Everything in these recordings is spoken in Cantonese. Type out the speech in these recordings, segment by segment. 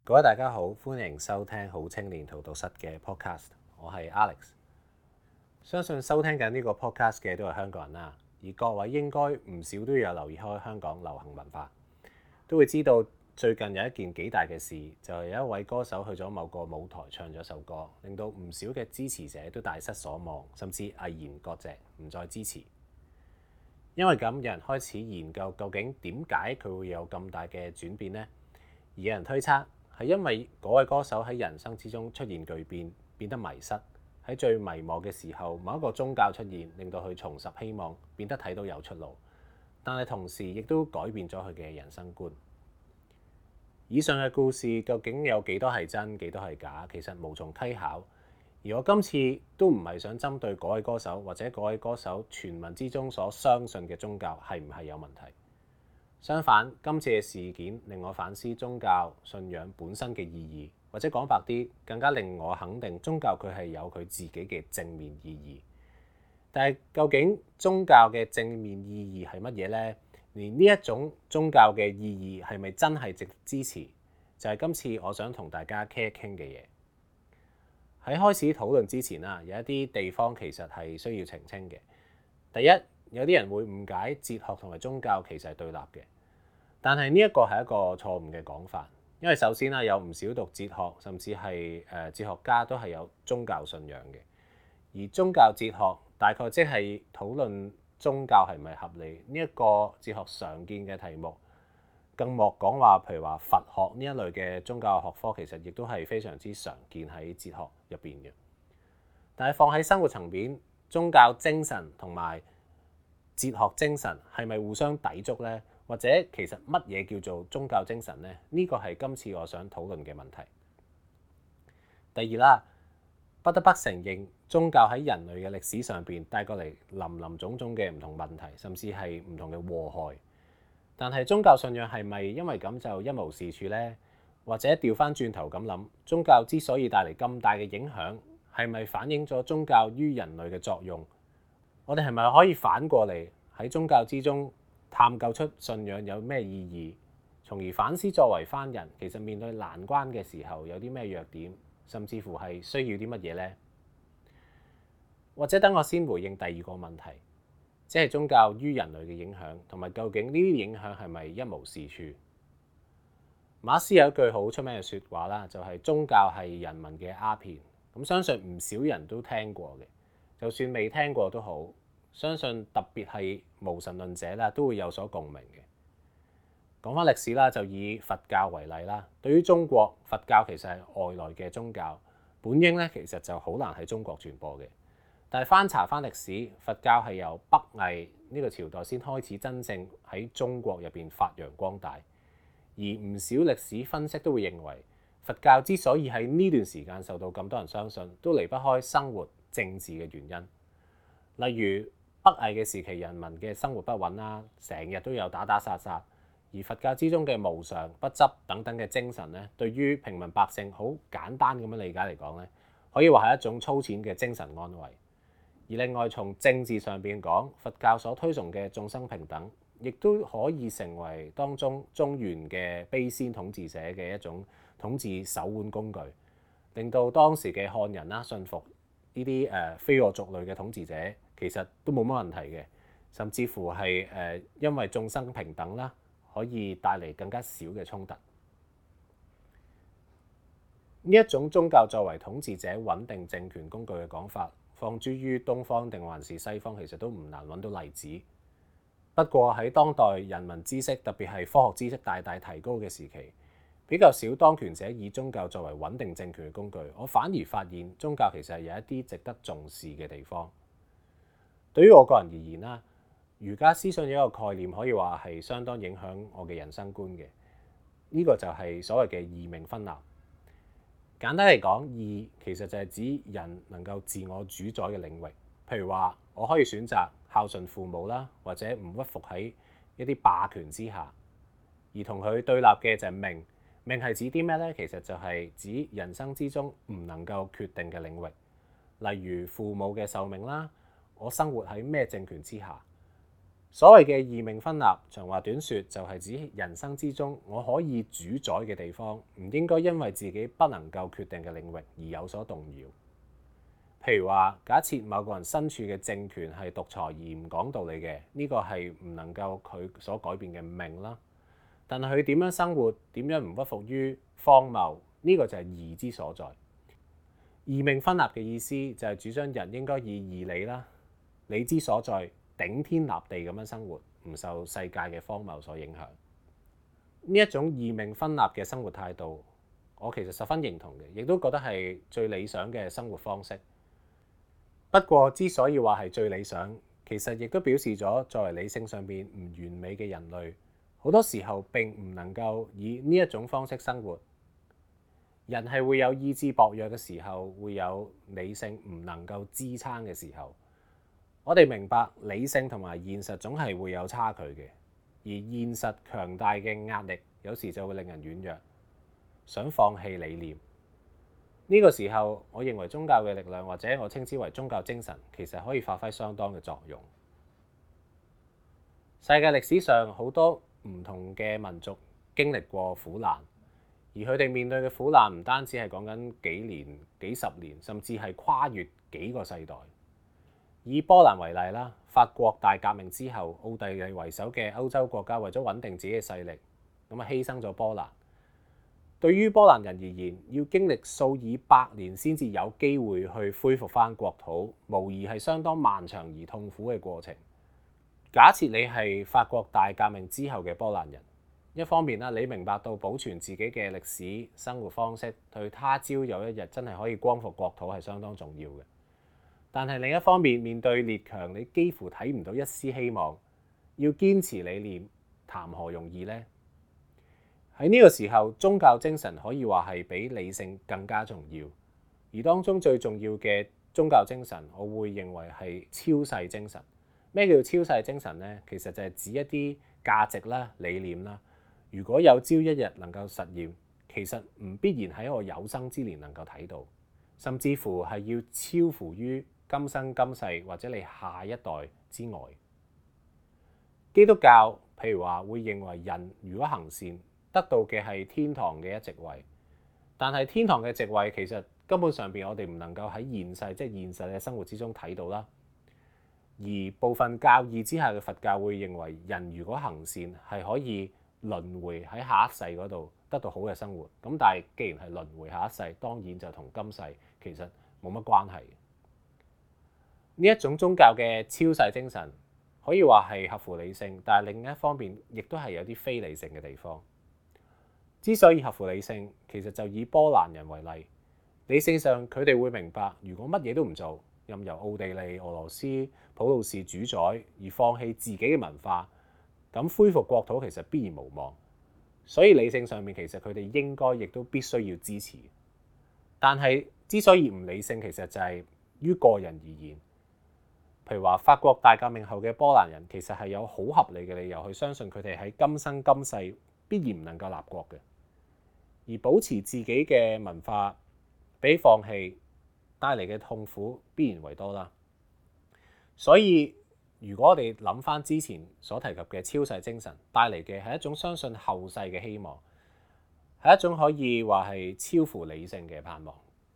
各位大家好，歡迎收聽好青年荼毒室嘅 podcast， 我係 Alex。相信收聽緊呢個 podcast 嘅都係香港人啦，而各位應該唔少都有留意開香港流行文化，都會知道最近有一件幾大嘅事，就係有一位歌手去咗某個舞台唱咗首歌，令到唔少嘅支持者都大失所望，甚至毅然割席唔再支持。因為咁，有人開始研究究竟點解佢會有咁大嘅轉變呢？而有人推測係因為嗰位歌手喺人生之中出現巨變，變得迷失，喺最迷茫嘅時候，某一個宗教出現，令到佢重拾希望，變得睇到有出路。但係同時亦都改變咗佢嘅人生觀。以上嘅故事究竟有幾多係真，幾多係假，其實無從稽考。而我今次都唔係想針對嗰位歌手或者嗰位歌手傳聞之中所相信嘅宗教係唔係有問題。相反，今次嘅事件令我反思宗教信仰本身嘅意義，或者講白啲，更加令我肯定宗教佢係有佢自己嘅正面意義。但係究竟宗教嘅正面意義係乜嘢呢？而呢一種宗教嘅意義係咪真係值得支持？就係今次我想同大家傾一傾嘅嘢。喺開始討論之前啦，有一啲地方其實係需要澄清嘅。第一，有啲人會誤解哲學同埋宗教其實係對立嘅，但係呢一個係一個錯誤嘅講法。因為首先啦，有唔少讀哲學甚至係哲學家都係有宗教信仰嘅，而宗教哲學大概即係討論宗教係咪合理呢一個哲學常見嘅題目。更莫講話，譬如話佛學呢一類嘅宗教學科，其實亦都係非常之常見喺哲學入邊嘅。但係放喺生活層面，宗教精神同埋哲學精神係咪互相抵觸呢？或者其實乜嘢叫做宗教精神呢？呢個係今次我想討論嘅問題。第二啦，不得不承認，宗教喺人類嘅歷史上邊帶過嚟林林種種嘅唔同問題，甚至係唔同嘅禍害。但係宗教信仰係咪因為咁就一無是處呢？或者調翻轉頭咁諗，宗教之所以帶嚟咁大嘅影響，係咪反映咗宗教於人類嘅作用？我哋係咪可以反過嚟喺宗教之中探究出信仰有咩意義，從而反思作為翻人其實面對難關嘅時候有啲咩弱點，甚至乎係需要啲乜嘢呢？或者等我先回應第二個問題。即係宗教於人類嘅影響，同埋究竟呢啲影響係咪一無是處？馬斯有一句好出名嘅説話啦，就係宗教係人民嘅鴉片。咁相信唔少人都聽過嘅，就算未聽過都好，相信特別係無神論者啦，都會有所共鳴嘅。講翻歷史啦，就以佛教為例啦。對於中國，佛教其實係外來嘅宗教，本應咧其實就好難喺中國傳播嘅。但係翻查翻歷史，佛教係由北魏呢個朝代先開始真正喺中國入邊發揚光大。而唔少歷史分析都會認為，佛教之所以喺呢段時間受到咁多人相信，都離不開生活政治嘅原因。例如北魏嘅時期，人民嘅生活不穩啦，成日都有打打殺殺。而佛教之中嘅無常、不執等等嘅精神咧，對於平民百姓好簡單咁樣理解嚟講咧，可以話係一種粗淺嘅精神安慰。而另外從政治上邊講，佛教所推崇嘅眾生平等，亦都可以成為當中中原嘅卑仙統治者嘅一種統治手腕工具，令到當時嘅漢人啦信服呢啲非我族類嘅統治者，其實都冇乜問題嘅，甚至乎係因為眾生平等啦，可以帶嚟更加少嘅衝突。呢一種宗教作為統治者穩定政權工具嘅講法，放諸於東方定還是西方，其實都唔難揾到例子。不過喺當代人民知識，特別係科學知識大大提高嘅時期，比較少當權者以宗教作為穩定政權嘅工具。我反而發現宗教其實係有一啲值得重視嘅地方。對於我個人而言啦，儒家思想有一個概念可以話係相當影響我嘅人生觀嘅。呢個就係所謂嘅義命分立。簡單嚟講，義其實就係指人能夠自我主宰嘅領域。譬如話，我可以選擇孝順父母啦，或者唔屈服喺一啲霸權之下。而同佢對立嘅就係命。命係指啲咩呢？其實就係指人生之中唔能夠決定嘅領域，例如父母嘅壽命啦，我生活喺咩政權之下。 所謂嘅義命分立，長話短說，就係指人生之中我可以主宰嘅地方，唔應該因為自己不能夠決定嘅領域而有所動搖。譬如話，假設某個人身處嘅政權係獨裁而唔講道理嘅，呢個係唔能夠佢所改變嘅命啦。但係佢點樣生活，點樣唔屈服於荒謬，呢個就係義之所在。義命分立嘅意思就係主張人應該以義理啦，理之所在，頂天立地咁樣生活，唔受世界嘅荒謬所影響。呢一種義命分立嘅生活態度，我其實十分認同嘅，亦都覺得係最理想嘅生活方式。不過之所以話係最理想，其實亦都表示咗作為理性上面唔完美嘅人類，好多時候並唔能夠以呢一種方式生活。人係會有意志薄弱嘅時候，會有理性唔能夠支撐嘅時候。我哋明白理性同埋現實總係會有差距嘅，而現實強大嘅壓力有時就會令人軟弱，想放棄理念。呢個時候，我認為宗教嘅力量，或者我稱之為宗教精神，其實可以發揮相當嘅作用。世界歷史上好多唔同嘅民族經歷過苦難，而佢哋面對嘅苦難唔單止係講緊幾年、幾十年，甚至係跨越幾個世代。以波蘭為例啦，法國大革命之後，奧地利為首嘅歐洲國家為咗穩定自己嘅勢力，咁啊犧牲咗波蘭。對於波蘭人而言，要經歷數以百年先至有機會去恢復返國土，無疑係相當漫長而痛苦嘅過程。假設你係法國大革命之後嘅波蘭人，一方面啦，你明白到保存自己嘅歷史生活方式，對他朝有一日真係可以光復國土係相當重要嘅。但係另一方面，面對列強，你幾乎睇唔到一絲希望。要堅持理念，談何容易呢？喺呢個時候，宗教精神可以話係比理性更加重要。而當中最重要嘅宗教精神，我會認為係超世精神。咩叫超世精神呢？其實就係指一啲價值啦、理念啦。如果有朝一日能夠實現，其實唔必然喺我有生之年能夠睇到，甚至乎係要超乎於今生今世或者你下一代之外。基督教譬如話會認為人如果行善，得到嘅係天堂嘅一席位，但係天堂嘅席位其實根本上邊我哋唔能夠喺現世即係現實嘅生活之中睇到啦。而部分教義之下嘅佛教會認為人如果行善係可以輪迴喺下一世嗰度得到好嘅生活。咁但係既然係輪迴下一世，當然就同今世其實冇乜關係。呢一種宗教嘅超世精神可以話係合乎理性，但係另一方面亦都係有啲非理性嘅地方。之所以合乎理性，其實就以波蘭人為例，理性上佢哋會明白，如果乜嘢都唔做，任由奧地利、俄羅斯、普魯士主宰而放棄自己嘅文化，咁恢復國土其實必然無望。所以理性上面其實佢哋應該亦都必須要支持。但係之所以唔理性，其實就係於個人而言。譬如話法國大革命後嘅波蘭人，其實係有好合理嘅理由去相信佢哋喺今生今世必然唔能夠立國嘅。而保持自己嘅文化，比放棄帶嚟嘅痛苦必然為多啦。所以如果我哋諗翻之前所提及嘅超世精神，帶嚟嘅係一種相信後世嘅希望，係一種可以話係超乎理性嘅盼望。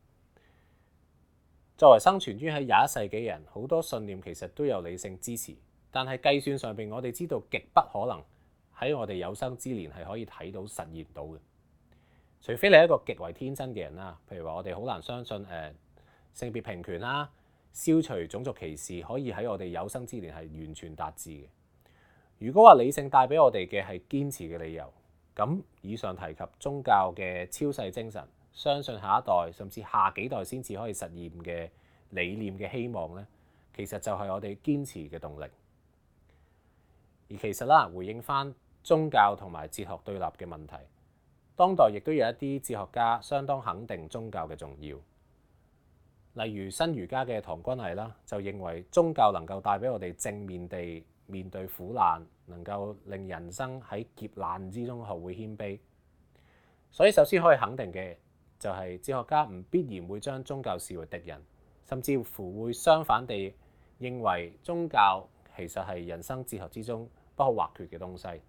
作為生存於喺21世紀嘅人，好多信念其實都有理性支持，但係計算上邊我哋知道極不可能喺我哋有生之年係可以睇到實現到嘅。除非你係一個極為天真嘅人啦，譬如話我哋好難相信性別平權啦、消除種族歧視可以喺我哋有生之年係完全達至嘅。如果話理性帶俾我哋嘅係堅持嘅理由，咁以上提及宗教嘅超世精神，相信下一代甚至下幾代先至可以實現嘅理念嘅希望呢，其實就係我哋堅持嘅動力。而其實啦，回應翻宗教同埋哲學對立嘅問題，當代亦都有一啲哲學家相當肯定宗教嘅重要。例如新儒家嘅唐君毅啦，就認為宗教能夠帶俾我哋正面地面對苦難，能夠令人生喺劫難之中學會謙卑。所以首先可以肯定嘅就係哲學家唔必然會將宗教視為敵人，甚至乎會相反地認為宗教其實係人生哲學之中不可或缺嘅東西。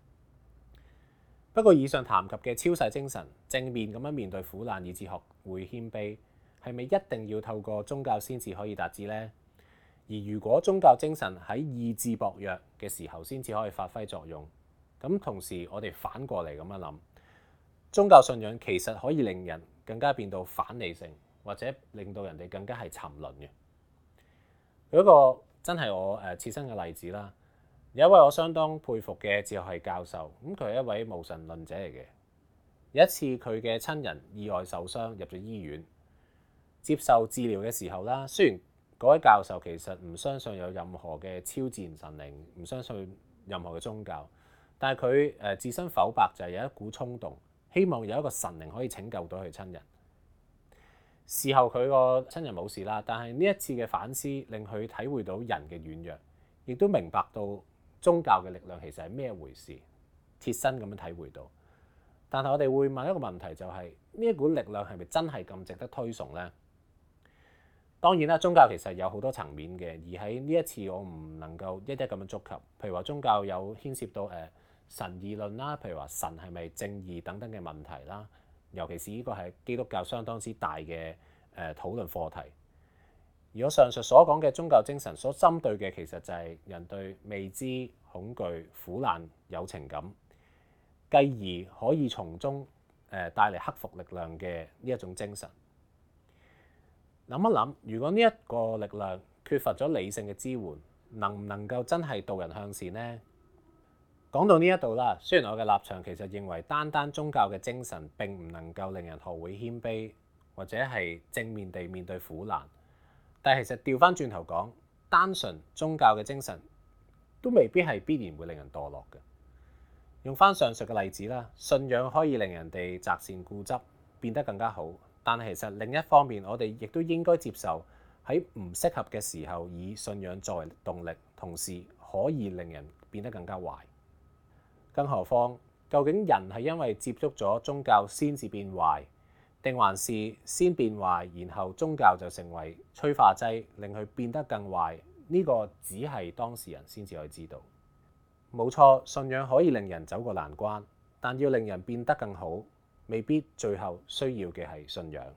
不過以上談及嘅超世精神，正面咁樣面對苦難以至學會謙卑，係咪一定要透過宗教先至可以達至呢？而如果宗教精神喺意志薄弱嘅時候先至可以發揮作用，咁同時我哋反過嚟咁樣諗，宗教信仰其實可以令人更加變到反理性，或者令到人哋更加係沉淪嘅。有一個真係我切身嘅例子啦。有一位我相當佩服嘅哲學系教授，咁佢係一位無神論者嚟嘅。有一次佢嘅親人意外受傷入咗醫院，接受治療嘅時候啦，雖然嗰位教授其實唔相信有任何嘅超自然神靈，唔相信任何嘅宗教，但係佢自身剖白就係有一股衝動，希望有一個神靈可以拯救到佢親人。事後佢個親人冇事啦，但係呢一次嘅反思令佢體會到人嘅軟弱，亦都明白到宗教嘅力量其實係咩一回事，切身咁樣體會到。但係我哋會問一個問題，就係呢一股力量係咪真係咁值得推崇呢？當然啦，宗教其實有好多層面嘅，而喺呢一次我唔能夠一一咁樣觸及。譬如話宗教有牽涉到神義論啦，譬如話神係咪正義等等嘅問題啦，尤其是呢個係基督教相當之大嘅討論課題。而我上述所講嘅宗教精神所針對嘅，其實就係人對未知、恐懼、苦難有情感，繼而可以從中帶嚟克服力量嘅呢一種精神。諗一諗，如果呢一個力量缺乏咗理性嘅支援，能唔能夠真係導人向善呢？講到呢一度啦，雖然我嘅立場其實認為單單宗教嘅精神並唔能夠令人學會謙卑，或者係正面地面對苦難。但係其實調翻轉頭講，單純宗教嘅精神都未必係必然會令人墮落嘅。用翻上述嘅例子啦，信仰可以令人哋擇善固執，變得更加好。但係其實另一方面，我哋亦都應該接受喺唔適合嘅時候以信仰作為動力，同時可以令人變得更加壞。更何況，究竟人係因為接觸咗宗教先至變壞，定還是先變壞，然後宗教就成為催化劑，令佢變得更壞？呢個只係當事人先至可以知道。冇錯，信仰可以令人走過難關，但要令人變得更好，未必最後需要嘅係信仰。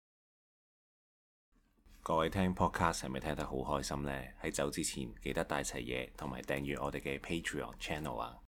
各位聽 podcast 係咪聽得好開心呢？喺走之前記得帶齊嘢同埋訂閱我哋嘅 Patreon channel 啊！